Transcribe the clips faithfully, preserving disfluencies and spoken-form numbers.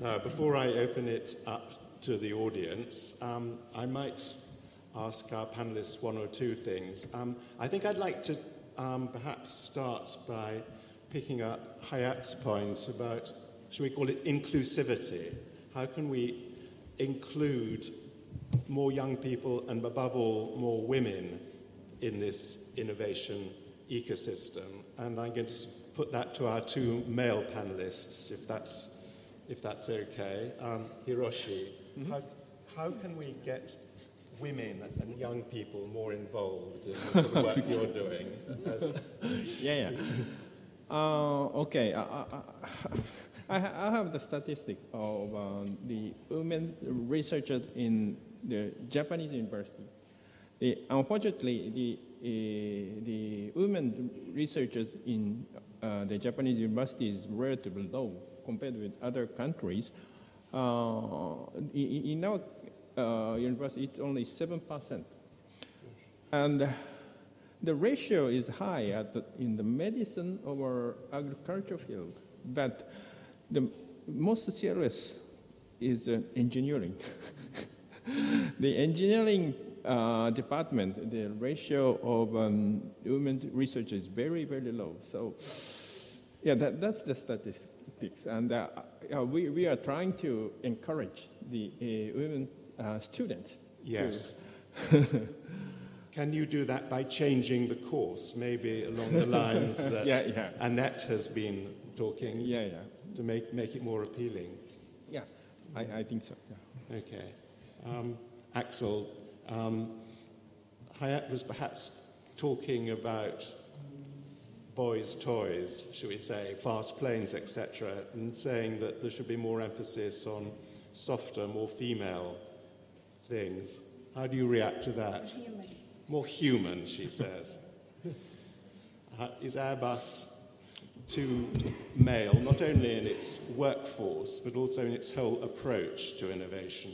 Now, before I open it up to the audience, um, I might ask our panelists one or two things. Um, I think I'd like to um, perhaps start by picking up Hayat's point about, should we call it inclusivity? How can we include more young people and, above all, more women in this innovation ecosystem? And I'm going to put that to our two male panelists, if that's if that's okay. Um, Hiroshi, mm-hmm. how, how can we get women and young people more involved in the sort of work you're doing? As yeah, yeah. Uh, okay, I, I, I have the statistic of uh, the women researchers in the Japanese university. The, unfortunately, the uh, the women researchers in uh, the Japanese university is relatively low compared with other countries. Uh, in, in our uh, university, it's only seven percent. And the ratio is high at the, in the medicine or agriculture field, but the most serious is uh, engineering. The engineering uh, department, the ratio of um, women researchers is very, very low. So, yeah, that, that's the statistics. And uh, uh, we, we are trying to encourage the uh, women uh, students. Yes. To Can you do that by changing the course, maybe along the lines that yeah, yeah. Annette has been talking yeah, yeah. to make, make it more appealing? Yeah, I, I think so, yeah. Okay. Um, Axel, um, Hayat was perhaps talking about boys' toys, should we say, fast planes, et cetera, and saying that there should be more emphasis on softer, more female things. How do you react to that? Human. More human, she says. uh, is Airbus too male, not only in its workforce, but also in its whole approach to innovation?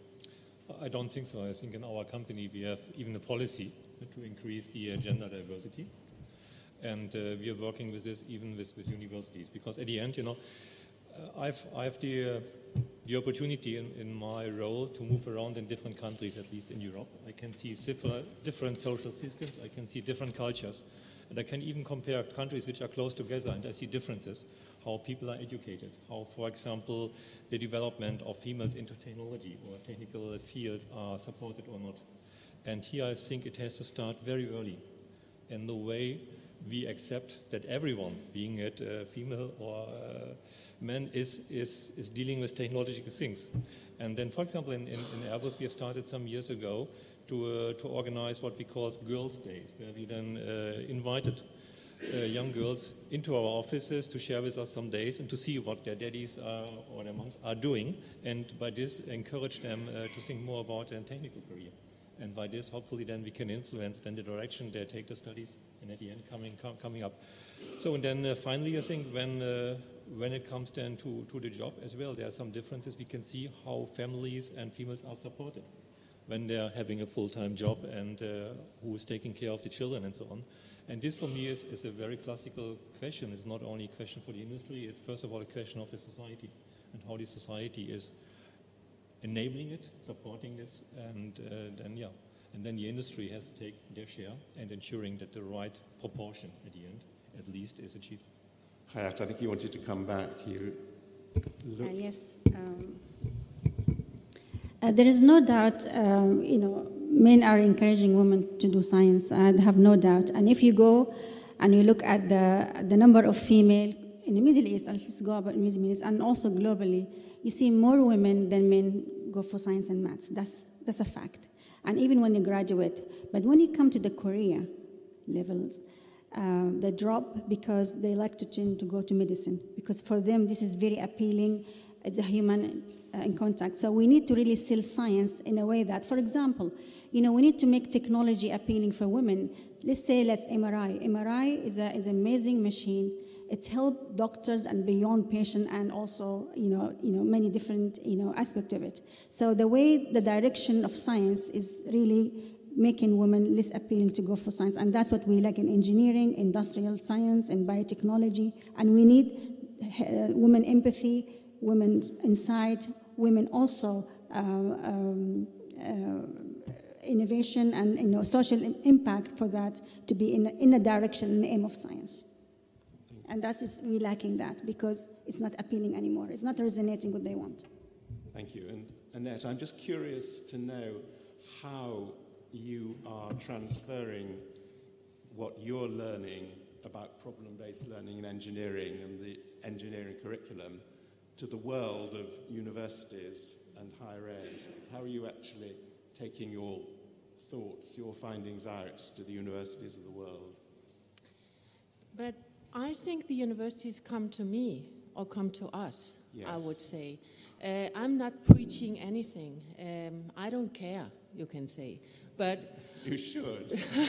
I don't think so. I think in our company we have even a policy to increase the uh, gender diversity. And uh, we are working with this even with, with universities, because at the end, you know, uh, I've, I have the, uh, the opportunity in, in my role to move around in different countries, at least in Europe. I can see different social systems, I can see different cultures, and I can even compare countries which are close together, and I see differences, how people are educated, how, for example, the development of females into technology or technical fields are supported or not. And here I think it has to start very early in the way we accept that everyone, being it uh, female or uh, men, is, is, is dealing with technological things. And then, for example, in, in, in Airbus, we have started some years ago to, uh, to organize what we call Girls' Days, where we then uh, invited uh, young girls into our offices to share with us some days and to see what their daddies are, or their moms are doing, and by this encourage them uh, to think more about their technical career. And by this, hopefully, then we can influence then the direction they take the studies, and at the end, coming com coming up. So, and then uh, finally, I think when uh, when it comes then to to the job as well, there are some differences. We can see how families and females are supported when they are having a full-time job, and uh, who is taking care of the children and so on. And this, for me, is is a very classical question. It's not only a question for the industry. It's first of all a question of the society and how the society is enabling it, supporting this, and uh, then, yeah, and then the industry has to take their share and ensuring that the right proportion at the end, at least, is achieved. Hayat, I think you wanted to come back. You uh, yes. Um, uh, there is no doubt, um, you know, men are encouraging women to do science. I have no doubt. And if you go and you look at the, the number of female in the Middle East, let's go about Middle East, and also globally, you see more women than men go for science and maths. That's, that's a fact. And even when they graduate. But when you come to the career levels, uh, they drop because they like to tend to go to medicine. Because for them, this is very appealing. It's a human uh, in contact. So we need to really sell science in a way that, for example, you know, we need to make technology appealing for women. Let's say, let's M R I. M R I is a, is an amazing machine. It's helped doctors and beyond patient, and also, you know, you know, many different, you know, aspects of it. So the way, the direction of science is really making women less appealing to go for science, and that's what we like in engineering, industrial science, and biotechnology. And we need uh, women empathy, women inside, women also uh, um, uh, innovation and you know, social impact for that to be in a, in a direction, in the aim of science. And that is, we're lacking that because it's not appealing anymore. It's not resonating what they want. Thank you. And Annette, I'm just curious to know how you are transferring what you're learning about problem-based learning in engineering and the engineering curriculum to the world of universities and higher ed. How are you actually taking your thoughts, your findings out to the universities of the world? But I think the universities come to me, or come to us, Yes. I would say. Uh, I'm not preaching anything. Um, I don't care, you can say. But You should.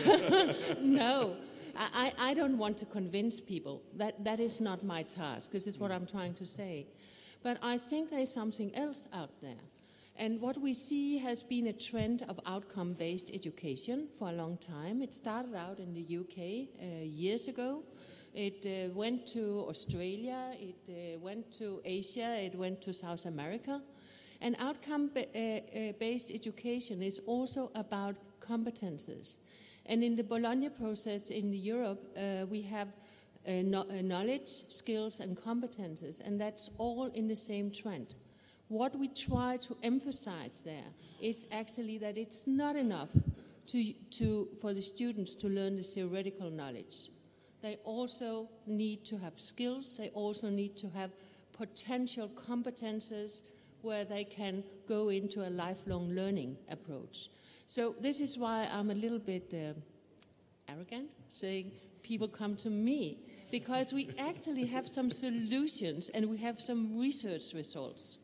no, I, I don't want to convince people. That, that is not my task. This is what I'm trying to say. But I think there's something else out there. And what we see has been a trend of outcome-based education for a long time. It started out in the U K uh, years ago. It uh, went to Australia, it uh, went to Asia, it went to South America. And outcome-based education is also about competences. And in the Bologna process in Europe, uh, we have uh, no, uh, knowledge, skills, and competences, and that's all in the same trend. What we try to emphasize there is actually that it's not enough to, to, for the students to learn the theoretical knowledge. They also need to have skills, they also need to have potential competences where they can go into a lifelong learning approach. So this is why I'm a little bit uh, arrogant, saying people come to me, because we actually have some solutions and we have some research results.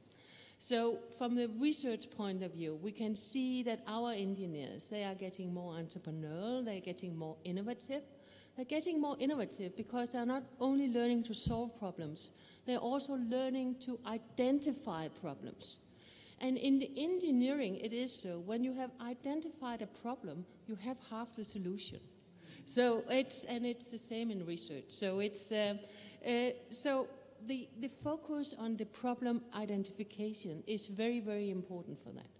So from the research point of view, we can see that our engineers, they are getting more entrepreneurial, they're getting more innovative. They're getting more innovative because they're not only learning to solve problems, they're also learning to identify problems. And in the engineering, it is so. When you have identified a problem, you have half the solution. So it's, and it's the same in research. So it's, uh, uh, so the, the focus on the problem identification is very, very important for that.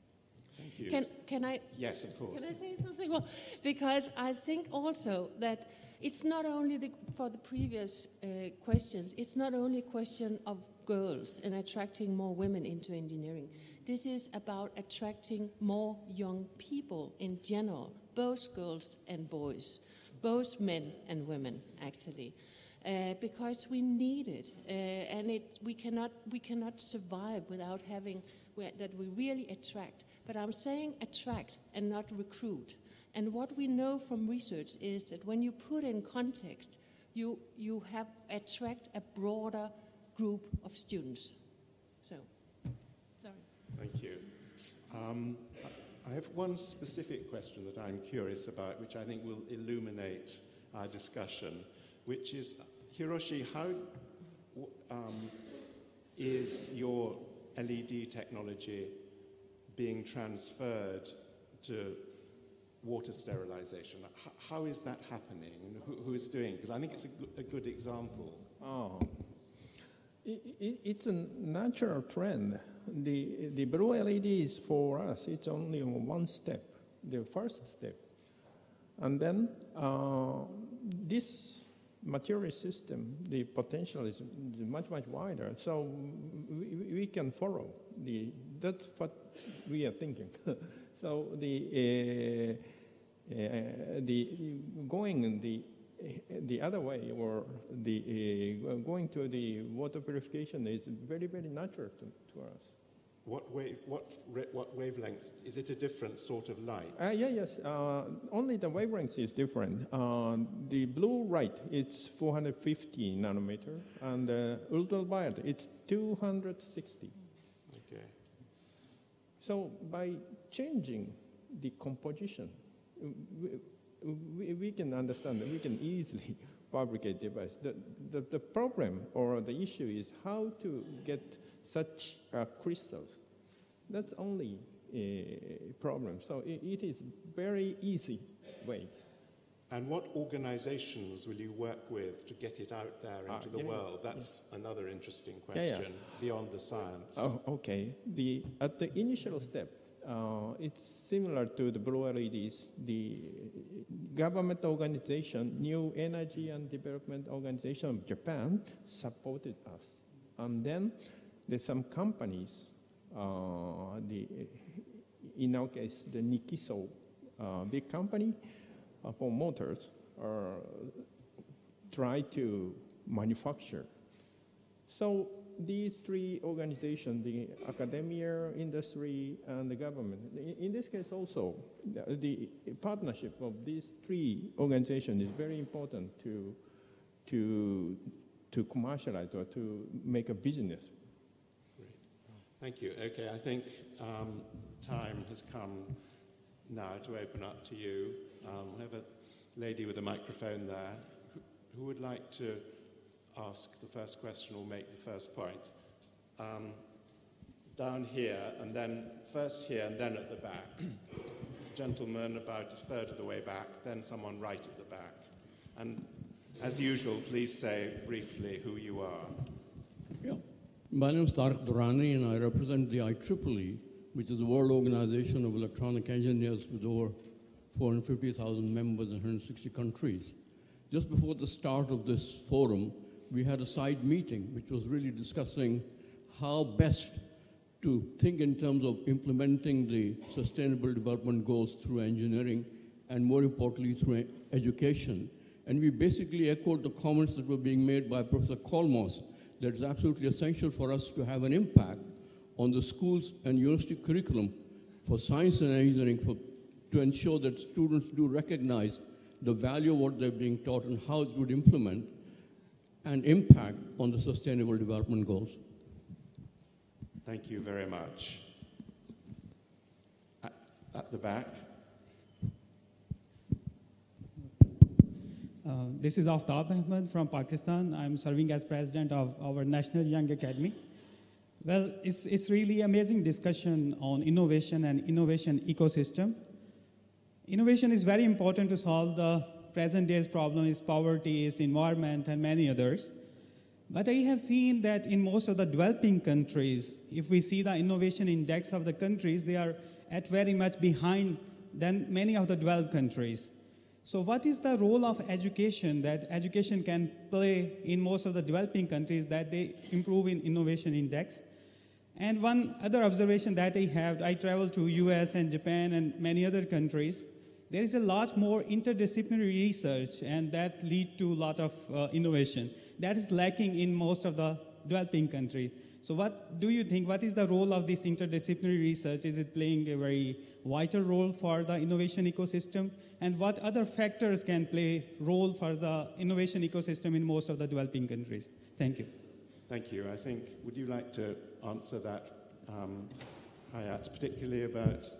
Thank you. Can, can I? Yes, of course. Can I say something more? Because I think also that it's not only the, for the previous uh, questions, it's not only a question of girls and attracting more women into engineering. This is about attracting more young people in general, both girls and boys, both men and women, actually. Uh, because we need it, uh, and it, we cannot we cannot survive without having that we really attract. But I'm saying attract and not recruit. And what we know from research is that when you put in context, you you have attract a broader group of students. So, sorry. Thank you. Um, I have one specific question that I'm curious about, which I think will illuminate our discussion, which is, Hiroshi, how um, is your L E D technology being transferred to water sterilization? How, how is that happening? And who, who is doing it? Because I think it's a, good, a good example. Oh, it, it, it's a natural trend. The, the blue L E Ds for us, it's only one step, the first step. And then uh, this material system, the potential is much, much wider. So we, we can follow. The, that's what we are thinking. So the, uh, uh, the going the, the other way, or the uh, going to the water purification is very, very natural to, to us. What, wave, what, what wavelength? Is it a different sort of light? Uh, yeah, yes. Uh, only the wavelength is different. Uh, the blue light it's four hundred fifty nanometer, and the uh, ultraviolet it's two hundred sixty. Okay. So by changing the composition, we, we, we can understand that we can easily fabricate device. The, the, the problem or the issue is how to get such uh, crystals. That's only a problem. So it, it is very easy way. And what organizations will you work with to get it out there into uh, the yeah, world? That's yeah. another interesting Yeah, question yeah. beyond the science. Oh, okay. The, at the initial step, uh, it's similar to the Blue L E Ds. The government organization, New Energy and Development Organization of Japan, supported us. And then there's some companies, uh, the, in our case, the Nikiso, uh, big company, Uh, for motors, uh, try to manufacture. So these three organizations, the academia, industry, and the government, in, in this case also, the, the partnership of these three organizations is very important to, to, to commercialize or to make a business. Great. Thank you. Okay, I think um, time has come now to open up to you. Um, we have a lady with a microphone there. Who, who would like to ask the first question or make the first point? Um, down here, and then first here, and then at the back. Gentleman about a third of the way back, then someone right at the back. And as usual, please say briefly who you are. Yeah. My name is Tariq Durrani, and I represent the I triple E, which is the World Organization of Electronic Engineers with over four hundred fifty thousand members in one hundred sixty countries. Just before the start of this forum, we had a side meeting which was really discussing how best to think in terms of implementing the Sustainable Development Goals through engineering and, more importantly, through education. And we basically echoed the comments that were being made by Professor Kolmos, that it's absolutely essential for us to have an impact on the schools and university curriculum for science and engineering for, to ensure that students do recognize the value of what they're being taught and how it would implement and impact on the Sustainable Development Goals. Thank you very much. At, at the back. Uh, this is Aftab Ahmed from Pakistan. I'm serving as president of our National Young Academy. Well, it's, it's really amazing discussion on innovation and innovation ecosystem. Innovation is very important to solve the present day's problems, poverty, environment, and many others. But I have seen that in most of the developing countries, if we see the innovation index of the countries, they are at very much behind than many of the developed countries. So what is the role of education that education can play in most of the developing countries that they improve in innovation index? And one other observation that I have, I travel to U S and Japan and many other countries. There is a lot more interdisciplinary research, and that lead to a lot of uh, innovation. That is lacking in most of the developing countries. So what do you think, what is the role of this interdisciplinary research? Is it playing a very vital role for the innovation ecosystem? And what other factors can play role for the innovation ecosystem in most of the developing countries? Thank you. Thank you. I think, would you like to answer that, um, Hayat, particularly about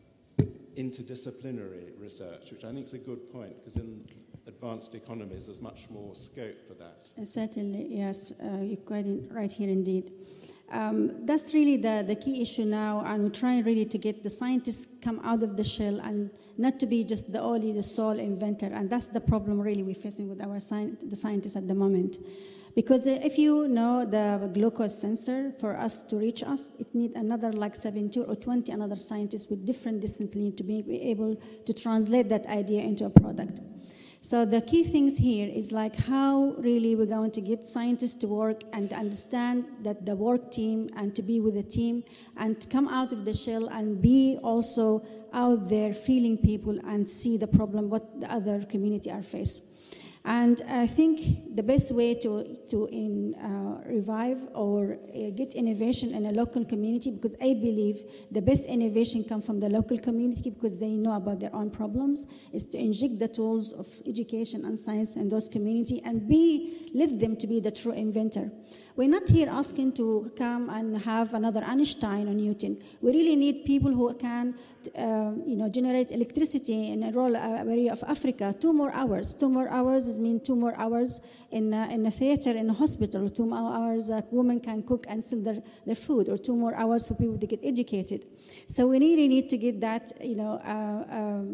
interdisciplinary research, which I think is a good point, because in advanced economies there's much more scope for that. Uh, certainly, yes, uh, you're quite in, right here indeed. Um, that's really the, the key issue now, and we're trying really to get the scientists come out of the shell and not to be just the only, the sole inventor, and that's the problem really we're facing with our sci- the scientists at the moment. Because if you know the glucose sensor, for us to reach us, it needs another like seventeen or twenty another scientists with different disciplines to be able to translate that idea into a product. So the key things here is like how really we're going to get scientists to work and understand that the work team and to be with the team and to come out of the shell and be also out there feeling people and see the problem, what the other community are facing. And I think the best way to, to in, uh, revive or uh, get innovation in a local community, because I believe the best innovation comes from the local community because they know about their own problems, is to inject the tools of education and science in those communities and be, let them to be the true inventor. We're not here asking to come and have another Einstein or Newton. We really need people who can, uh, you know, generate electricity in a rural area of Africa. Two more hours. Two more hours is mean two more hours in a, in a theater, in a hospital. Two more hours a woman can cook and sell their, their food, or two more hours for people to get educated. So we really need to get that, you know, uh, um,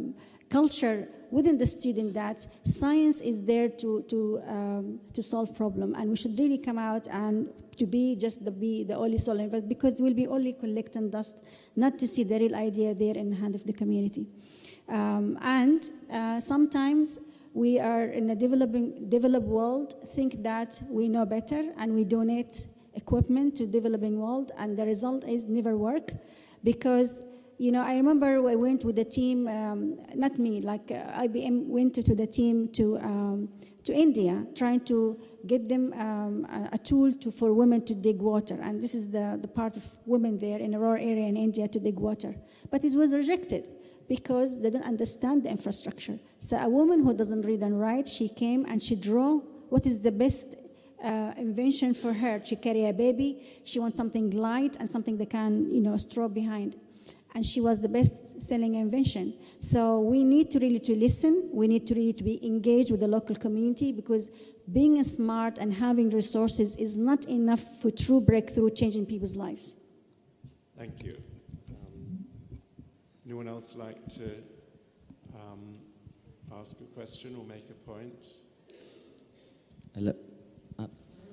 culture within the student that science is there to to um, to solve problem, and we should really come out and to be just the be the only soul involved, because we'll be only collecting dust, not to see the real idea there in the hand of the community. Um, and uh, sometimes we are in a developing developed world think that we know better and we donate equipment to developing world, and the result is never work, because you know I remember I went with the team, um, not me, like uh, I B M went to, to the team to um, to India, trying to get them um, a, a tool to, for women to dig water, and this is the, the part of women there in a rural area in India to dig water, but it was rejected because they don't understand the infrastructure. So a woman who doesn't read and write, she came and she drew what is the best uh, invention for her. She carry a baby, she wants something light and something they can, you know, straw behind. And she was the best-selling invention. So we need to really to listen. We need to really to be engaged with the local community, because being smart and having resources is not enough for true breakthrough changing people's lives. Thank you. Um, anyone else like to um, ask a question or make a point? Hello. Uh,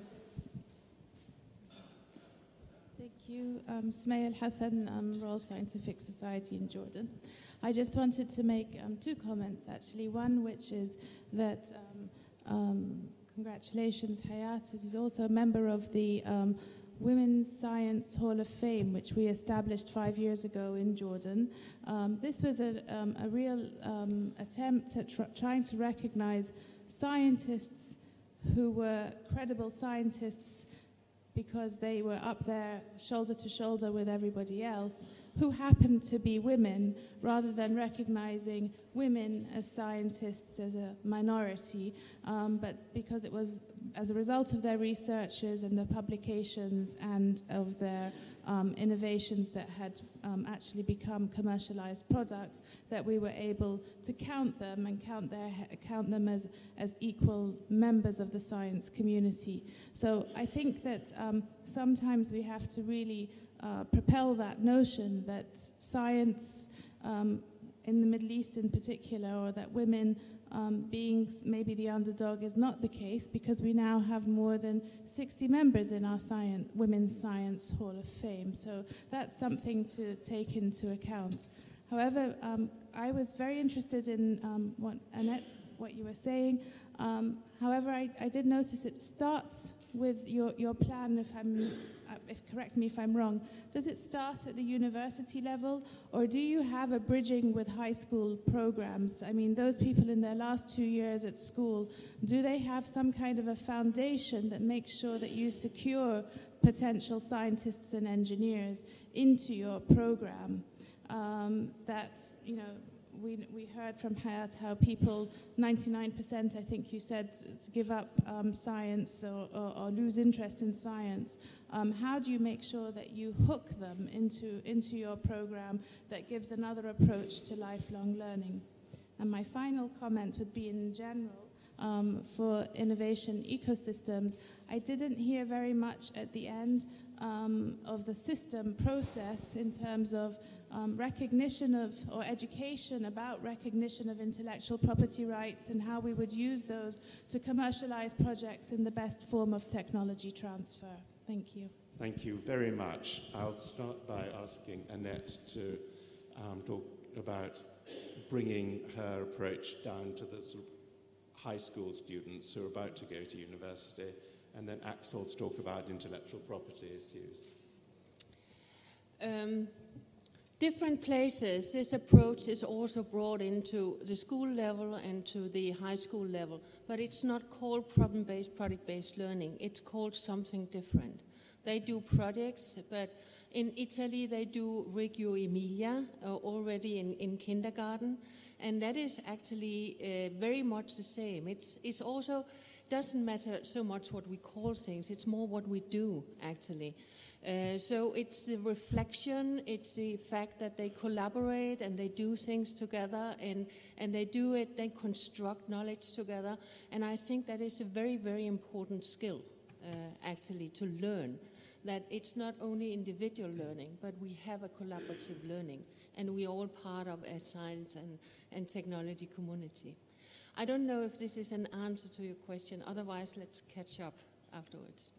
Thank you. Um, Smail Hassan, um, Royal Scientific Society in Jordan. I just wanted to make um, two comments, actually. One, which is that um, um, congratulations, Hayat is also a member of the um, Women's Science Hall of Fame, which we established five years ago in Jordan. Um, this was a, um, a real um, attempt at tr trying to recognize scientists who were credible scientists because they were up there shoulder to shoulder with everybody else, who happened to be women, rather than recognizing women as scientists as a minority, um, but because it was as a result of their researches and their publications and of their um, innovations that had um, actually become commercialized products that we were able to count them and count their count them as as equal members of the science community. So I think that um, sometimes we have to really uh, propel that notion that science um, in the Middle East in particular, or that women Um, being maybe the underdog, is not the case, because we now have more than sixty members in our science, Women's Science Hall of Fame. So that's something to take into account. However, um, I was very interested in um, what Annette, what you were saying. Um, however, I, I did notice it starts with your, your plan, if I'm, uh, if, correct me if I'm wrong. Does it start at the university level, or do you have a bridging with high school programs? I mean, those people in their last two years at school, do they have some kind of a foundation that makes sure that you secure potential scientists and engineers into your program? Um, that, you know, We, we heard from Hayat how people, ninety-nine percent I think you said, give up um, science or, or, or lose interest in science. Um, how do you make sure that you hook them into, into your program that gives another approach to lifelong learning? And my final comment would be in general um, for innovation ecosystems. I didn't hear very much at the end um, of the system process in terms of Um, recognition of, or education about recognition of intellectual property rights, and how we would use those to commercialize projects in the best form of technology transfer. Thank you. Thank you very much. I'll start by asking Annette to um, talk about bringing her approach down to the sort of high school students who are about to go to university, and then Axel to talk about intellectual property issues. Um, Different places, this approach is also brought into the school level and to the high school level, but it's not called problem-based, project-based learning. It's called something different. They do projects, but in Italy they do Reggio Emilia uh, already in, in kindergarten, and that is actually uh, very much the same. It's, it's also, doesn't matter so much what we call things, it's more what we do actually. Uh, so it's the reflection, it's the fact that they collaborate and they do things together, and, and they do it, they construct knowledge together. And I think that is a very, very important skill, uh, actually, to learn. That it's not only individual learning, but we have a collaborative learning. And we're all part of a science and, and technology community. I don't know if this is an answer to your question, otherwise let's catch up afterwards.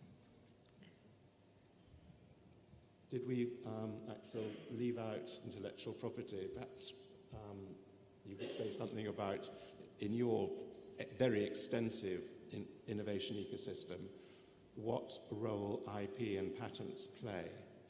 Did we, um, Axel, leave out intellectual property? Perhaps um, you could say something about, in your very extensive in innovation ecosystem, what role I P and patents play?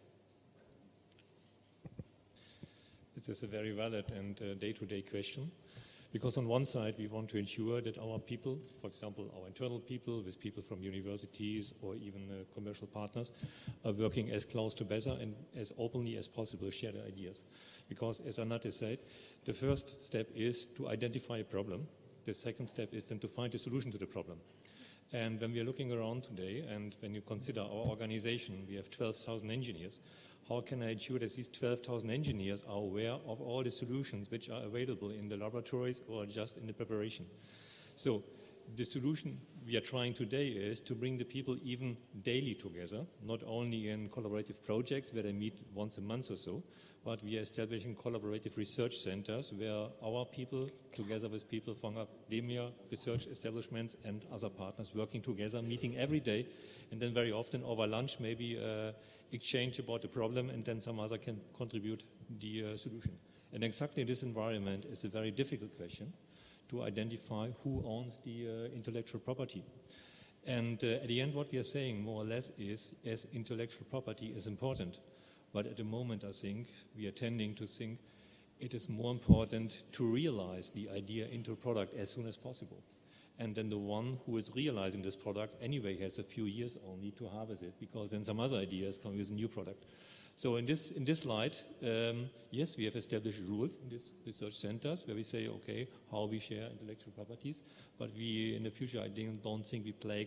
This is a very valid and uh, day-to-day question. Because on one side, we want to ensure that our people, for example, our internal people with people from universities or even uh, commercial partners, are working as close together and as openly as possible share their ideas. Because, as Anette said, the first step is to identify a problem. The second step is then to find a solution to the problem. And when we are looking around today, and when you consider our organization, we have twelve thousand engineers. How can I ensure that these twelve thousand engineers are aware of all the solutions which are available in the laboratories or just in the preparation? So the solution we are trying today is to bring the people even daily together, not only in collaborative projects where they meet once a month or so, but we are establishing collaborative research centers where our people, together with people from academia, research establishments and other partners working together, meeting every day, and then very often over lunch maybe uh, exchange about the problem, and then some other can contribute the uh, solution. And exactly this environment is a very difficult question to identify who owns the uh, intellectual property. And uh, at the end, what we are saying more or less is, as intellectual property is important, but at the moment I think we are tending to think it is more important to realize the idea into a product as soon as possible. And then the one who is realizing this product anyway has a few years only to harvest it, because then some other ideas come with a new product. So in this, in this light, um, yes, we have established rules in these research centers where we say, okay, how we share intellectual properties, but we, in the future, I don't think we play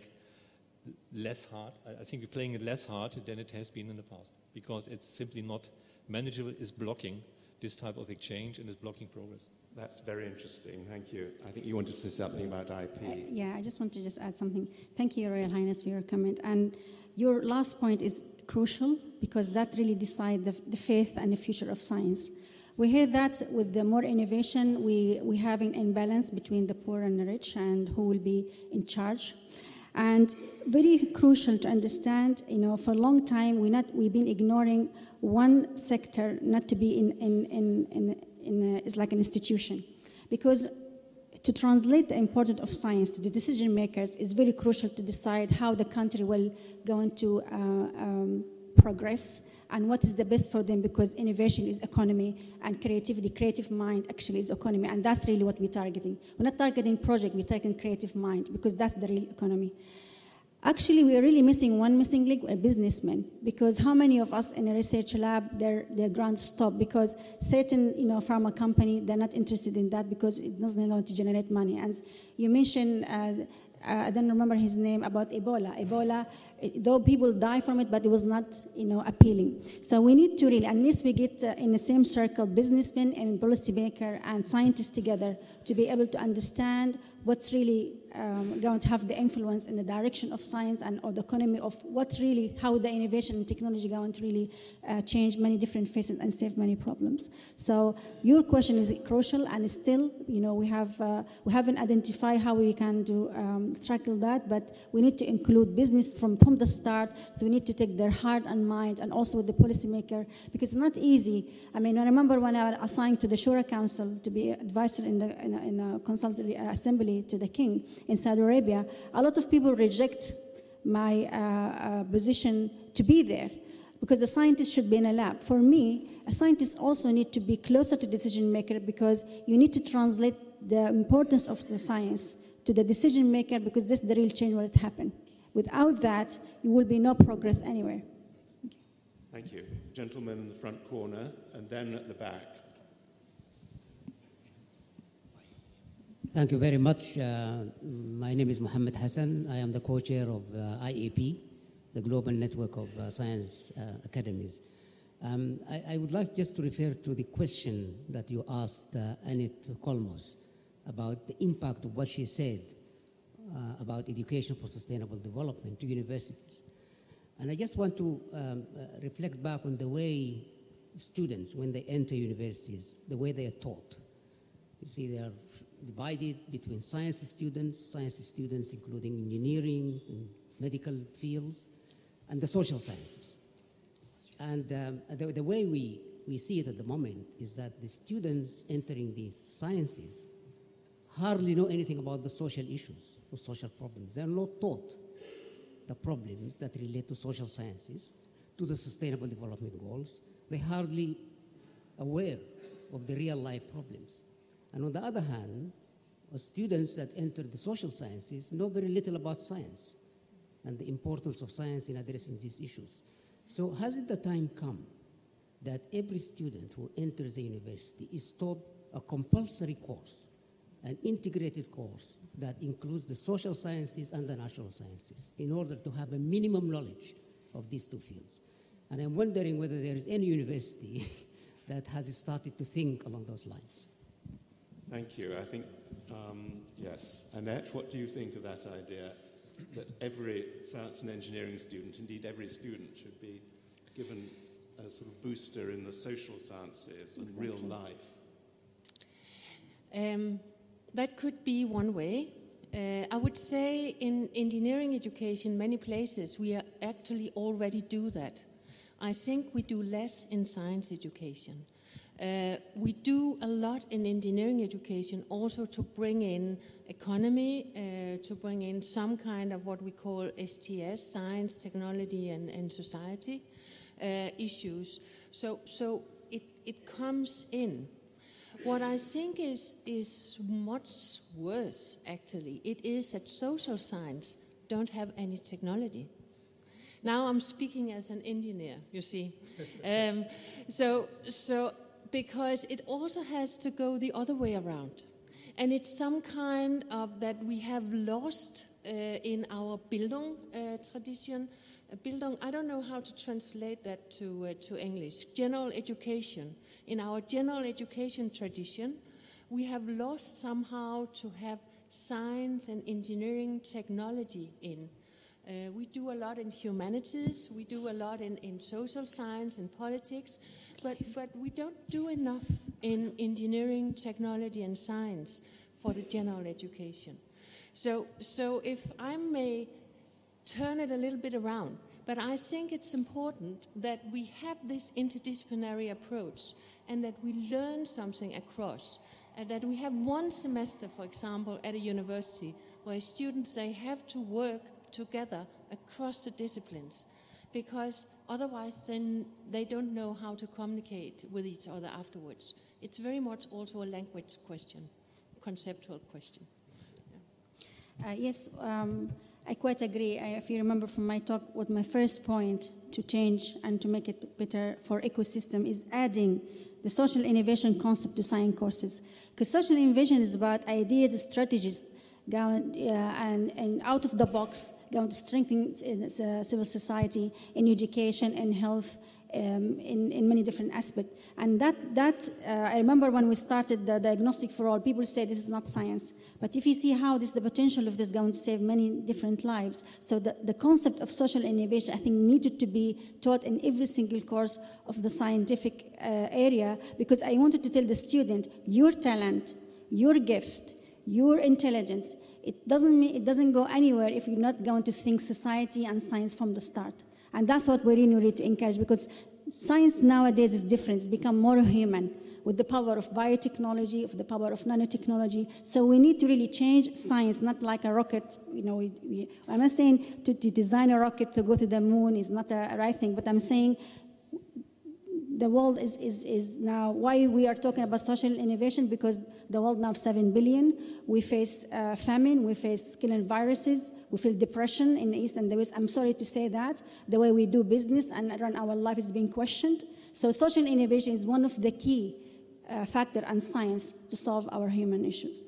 less hard. I think we're playing it less hard than it has been in the past, because it's simply not manageable, it's blocking this type of exchange and is blocking progress. That's very interesting. Thank you. I think you wanted to say something Yes. about I P. Uh, yeah, I just want to just add something. Thank you, Your Royal Highness, for your comment. And your last point is crucial, because that really decides the, the faith and the future of science. We hear that with the more innovation, we, we have an imbalance between the poor and the rich and who will be in charge. And very crucial to understand, you know, for a long time we not we've been ignoring one sector not to be in in in in, in a, it's like an institution, because to translate the importance of science to the decision makers is very crucial to decide how the country will go into uh, um, progress and what is the best for them, because innovation is economy and creativity, creative mind actually is economy, and that's really what we're targeting. We're not targeting project, we're targeting creative mind, because that's the real economy. Actually, we are really missing one missing link, a businessman, because how many of us in a research lab, their, their grants stop because certain, you know, pharma company, they're not interested in that because it doesn't going to generate money. And you mentioned, uh, uh, I don't remember his name, about Ebola. Ebola, though people die from it, but it was not, you know, appealing. So we need to really, unless we get uh, in the same circle, businessmen and policymaker and scientists together to be able to understand what's really um, going to have the influence in the direction of science and or the economy of what's really, how the innovation and technology going to really uh, change many different faces and save many problems. So your question is crucial, and still, you know, we have uh, we haven't identified how we can do um, tackle that, but we need to include business from, from the start. So we need to take their heart and mind, and also with the policymaker, because it's not easy. I mean, I remember when I was assigned to the Shura Council to be advisor in the in a, in a consultative assembly to the king in Saudi Arabia, a lot of people reject my uh, uh, position to be there because the scientist should be in a lab. For me, a scientist also need to be closer to decision maker, because you need to translate the importance of the science to the decision maker, because this is the real change where it happened. Without that, there will be no progress anywhere. Thank you. Gentleman in the front corner, and then at the back. Thank you very much. Uh, my name is Mohammed Hassan. I am the co-chair of uh, I A P, the Global Network of uh, Science uh, Academies. Um, I, I would like just to refer to the question that you asked uh, Annette Kolmos about the impact of what she said uh, about education for sustainable development to universities. And I just want to um, uh, reflect back on the way students, when they enter universities, the way they are taught. You see, they are divided between science students, science students including engineering and medical fields, and the social sciences. And um, the, the way we, we see it at the moment is that the students entering these sciences hardly know anything about the social issues or social problems. They are not taught the problems that relate to social sciences, to the Sustainable Development Goals. They're hardly aware of the real life problems. And on the other hand, students that enter the social sciences know very little about science and the importance of science in addressing these issues. So hasn't the time come that every student who enters a university is taught a compulsory course, an integrated course that includes the social sciences and the natural sciences in order to have a minimum knowledge of these two fields? And I'm wondering whether there is any university that has started to think along those lines. Thank you. I think, um, yes. Annette, what do you think of that idea, that every science and engineering student, indeed every student, should be given a sort of booster in the social sciences and Exactly. real life? Um, that could be one way. Uh, I would say in engineering education, many places, we are actually already do that. I think we do less in science education. Uh, we do a lot in engineering education also to bring in economy, uh, to bring in some kind of what we call S T S, science, technology, and, and society uh, issues. So, so it, it comes in. What I think is, is much worse, actually, it is that social science don't have any technology. Now I'm speaking as an engineer, you see. um, so, so because it also has to go the other way around. And it's some kind of that we have lost uh, in our Bildung uh, tradition. Uh, Bildung, I don't know how to translate that to, uh, to English. General education. In our general education tradition, we have lost somehow to have science and engineering technology in. Uh, we do a lot in humanities, we do a lot in, in social science and politics, but, but we don't do enough in engineering, technology, and science for the general education. So, so if I may turn it a little bit around, but I think it's important that we have this interdisciplinary approach and that we learn something across, and that we have one semester, for example, at a university where students, they have to work together across the disciplines, because otherwise then they don't know how to communicate with each other afterwards. It's very much also a language question, conceptual question. Uh, yes, um, I quite agree. I, if you remember from my talk, what my first point to change and to make it better for ecosystem is adding the social innovation concept to science courses. Because social innovation is about ideas, strategies, going, uh, and, and out of the box, going to strengthen uh, civil society in education and health, um, in, in many different aspects. And that, that uh, I remember when we started the Diagnostic for All, people say this is not science. But if you see how this, the potential of this is going to save many different lives. So the, the concept of social innovation, I think, needed to be taught in every single course of the scientific uh, area, because I wanted to tell the student, your talent, your gift, your intelligence, it doesn't mean, it doesn't go anywhere if you're not going to think society and science from the start. And that's what we really need to encourage, because science nowadays is different. It's become more human with the power of biotechnology, of the power of nanotechnology. So we need to really change science, not like a rocket. You know, we, we, I'm not saying to, to design a rocket to go to the moon is not a, a right thing, but I'm saying the world is, is, is now, why we are talking about social innovation, because the world now has seven billion. We face uh, famine, we face killing viruses, we feel depression in the East and the West. I'm sorry to say that. The way we do business and run our life is being questioned. So social innovation is one of the key uh, factors in science to solve our human issues.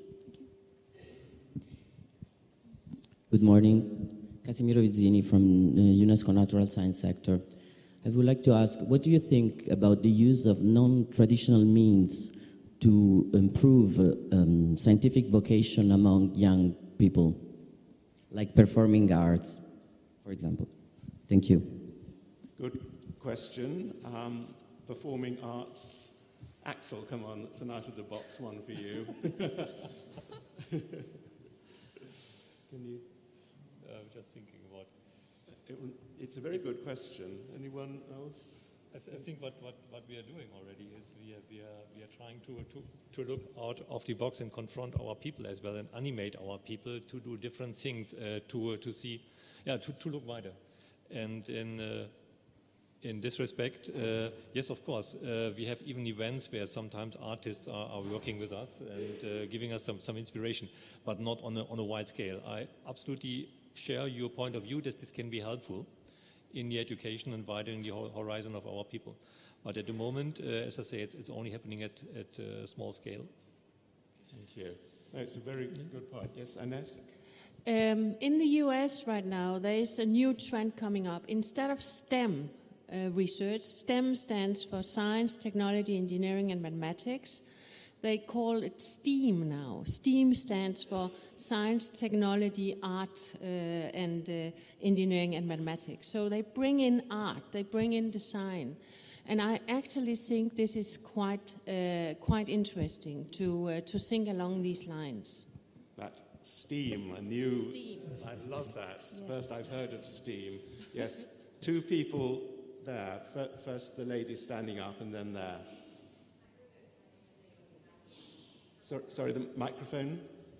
Good morning. Casimiro Vizzini from the UNESCO Natural Science Sector. I would like to ask, what do you think about the use of non-traditional means to improve uh, um, scientific vocation among young people, like performing arts, for example? Thank you. Good question. Um, performing arts Axel, come on, that's an out-of-the-box one for you. Can you? I'm just thinking about. It, it's a very good question. Anyone else? I, I think what, what, what we are doing already is we are, we are, we are trying to, to, to look out of the box and confront our people as well and animate our people to do different things, uh, to, uh, to see, yeah, to, to look wider. And in, uh, in this respect, uh, yes, of course, uh, we have even events where sometimes artists are, are working with us and uh, giving us some, some inspiration, but not on a, on a wide scale. I absolutely share your point of view that this can be helpful in the education and widening the horizon of our people. But at the moment, uh, as I say, it's, it's only happening at, at uh, small scale. Thank you. No, it's a very good point. Yes, Annette? Um, in the U S right now, there is a new trend coming up. Instead of STEM uh, research, STEM stands for science, technology, engineering, and mathematics. They call it STEAM now. STEAM stands for science, technology, art, uh, and uh, engineering and mathematics. So they bring in art, they bring in design. And I actually think this is quite, uh, quite interesting to, uh, to think along these lines. That STEAM, a new... STEAM. I love that. Yes. First I've heard of STEAM. Yes, two people there. First the lady standing up and then there. So, sorry, the microphone.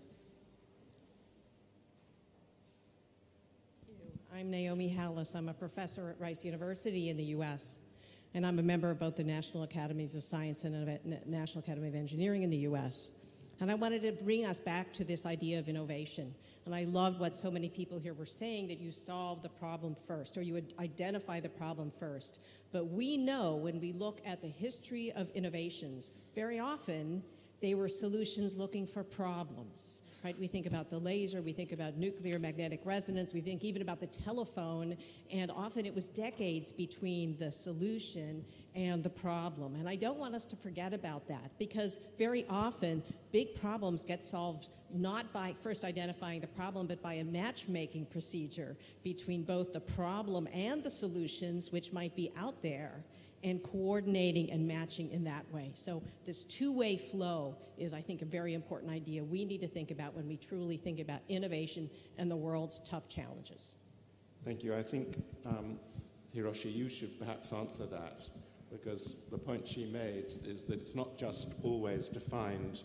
I'm Naomi Hallis. I'm a professor at Rice University in the U S, and I'm a member of both the National Academies of Science and National Academy of Engineering in the U S. And I wanted to bring us back to this idea of innovation. And I loved what so many people here were saying, that you solve the problem first, or you would identify the problem first. But we know when we look at the history of innovations, very often they were solutions looking for problems, right? We think about the laser, we think about nuclear magnetic resonance, we think even about the telephone, and often it was decades between the solution and the problem. And I don't want us to forget about that, because very often big problems get solved not by first identifying the problem, but by a matchmaking procedure between both the problem and the solutions which might be out there, and coordinating and matching in that way. So this two-way flow is, I think, a very important idea we need to think about when we truly think about innovation and the world's tough challenges. Thank you. I think, um, Hiroshi, you should perhaps answer that, because the point she made is that it's not just always to find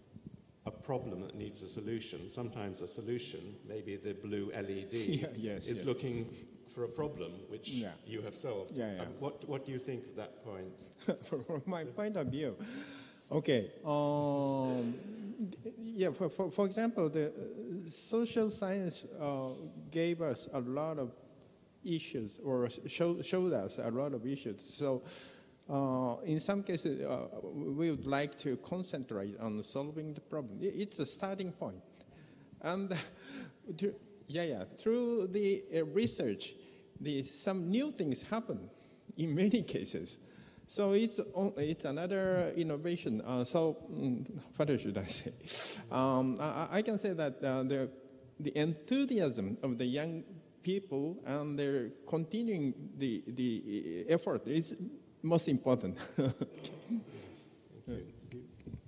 a problem that needs a solution. Sometimes a solution, maybe the blue L E D, yeah, yes, is yes. looking for a problem which Yeah. you have solved. Yeah, yeah. Um, what, what do you think of that point? From my point of view, okay. Um, yeah, for, for, for example, the uh, social science uh, gave us a lot of issues, or show, showed us a lot of issues. So uh, in some cases, uh, we would like to concentrate on solving the problem. It's a starting point. And to, yeah, yeah, through the uh, research, the, some new things happen in many cases. So it's, it's another innovation. Uh, so mm, what should I say? Um, I, I can say that uh, the, the enthusiasm of the young people and their continuing the, the effort is most important. Yes, thank you.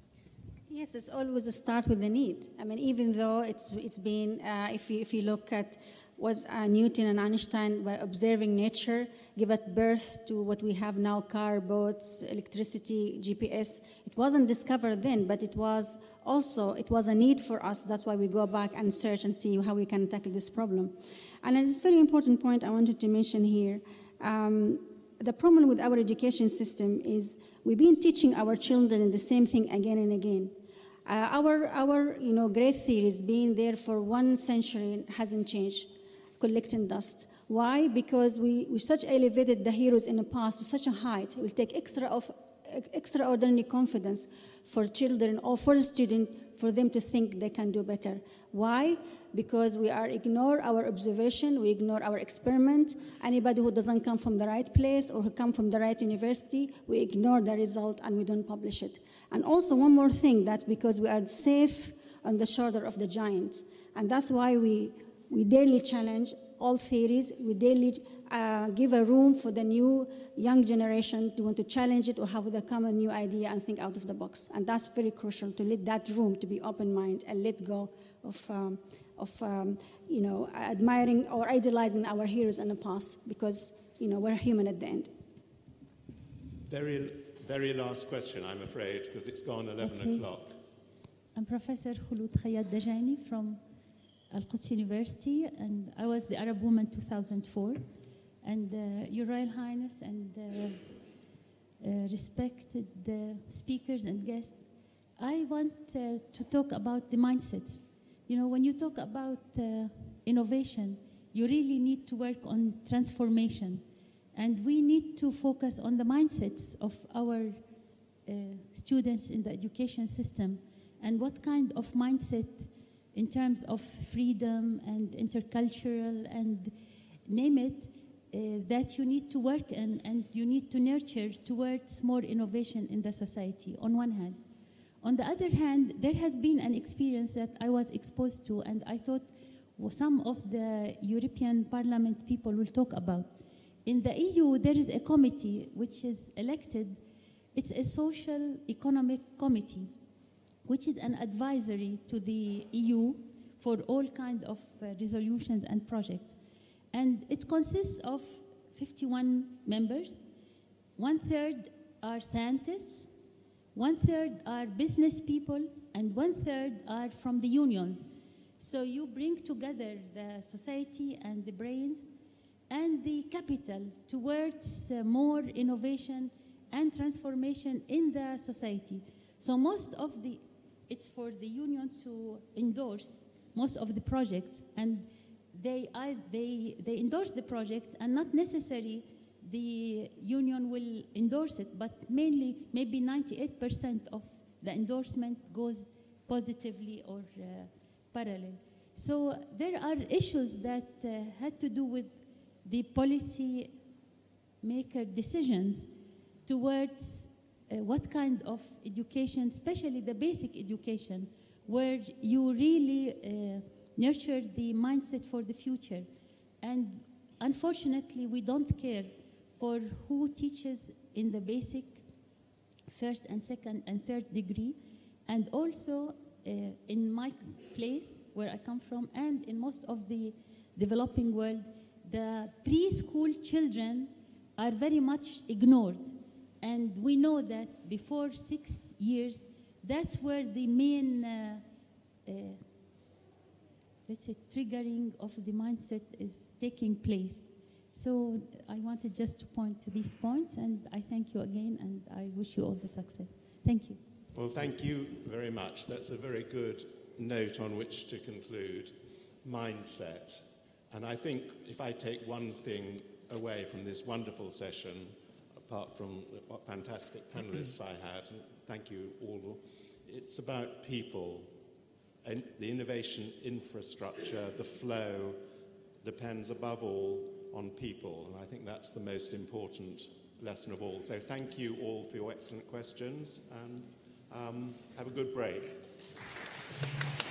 Yes, it's always a start with the need. I mean, even though it's it's been, uh, if you if you look at what uh, Newton and Einstein, by observing nature, give us birth to what we have now: car, boats, electricity, G P S. It wasn't discovered then, but it was also it was a need for us. That's why we go back and search and see how we can tackle this problem. And it's a very important point I wanted to mention here. Um, the problem with our education system is we've been teaching our children the same thing again and again. Uh, our, our, you know, great theories being there for one century hasn't changed, collecting dust. Why? Because we, we such elevated the heroes in the past to such a height. It will take extra of, extraordinary confidence for children or for the student for them to think they can do better. Why? Because we are ignore our observation, we ignore our experiment. Anybody who doesn't come from the right place or who come from the right university, we ignore the result and we don't publish it. And also one more thing, that's because we are safe on the shoulder of the giant. And that's why we, we daily challenge old theories. We daily uh, give a room for the new young generation to want to challenge it or have the come a new idea and think out of the box. And that's very crucial, to let that room to be open-minded and let go of, um, of um, you know, admiring or idolizing our heroes in the past, because, you know, we're human at the end. Very, very last question, I'm afraid, because it's gone eleven Okay. o'clock. I'm Professor Khulud Khayyat Dajani from Al-Quds University, and I was the Arab Woman two thousand four. And uh, Your Royal Highness and uh, uh, respected uh, speakers and guests, I want uh, to talk about the mindsets. You know, when you talk about uh, innovation, you really need to work on transformation. And we need to focus on the mindsets of our uh, students in the education system, and what kind of mindset in terms of freedom and intercultural and name it, uh, that you need to work in and you need to nurture towards more innovation in the society, on one hand. On the other hand, there has been an experience that I was exposed to, and I thought well, some of the European Parliament people will talk about. In the E U, there is a committee which is elected. It's a social economic committee, which is an advisory to the E U for all kinds of uh, resolutions and projects. And it consists of fifty-one members. One third are scientists, one third are business people, and one third are from the unions. So you bring together the society and the brains and the capital towards uh, more innovation and transformation in the society. So most of the, it's for the union to endorse most of the projects, and they, I, they, they endorse the project, and not necessarily the union will endorse it, but mainly maybe ninety-eight percent of the endorsement goes positively or uh, parallel. So there are issues that uh, had to do with the policy maker decisions towards uh, what kind of education, especially the basic education, where you really uh, nurture the mindset for the future. And unfortunately, we don't care for who teaches in the basic first and second and third degree. And also uh, in my place, where I come from, and in most of the developing world, the preschool children are very much ignored. And we know that before six years, that's where the main, uh, uh, let's say, triggering of the mindset is taking place. So I wanted just to point to these points, and I thank you again, and I wish you all the success. Thank you. Well, thank you very much. That's a very good note on which to conclude. Mindset. And I think if I take one thing away from this wonderful session, apart from what fantastic panelists I had, and thank you all, it's about people. And the innovation infrastructure, the flow, depends above all on people. And I think that's the most important lesson of all. So thank you all for your excellent questions, and um, have a good break.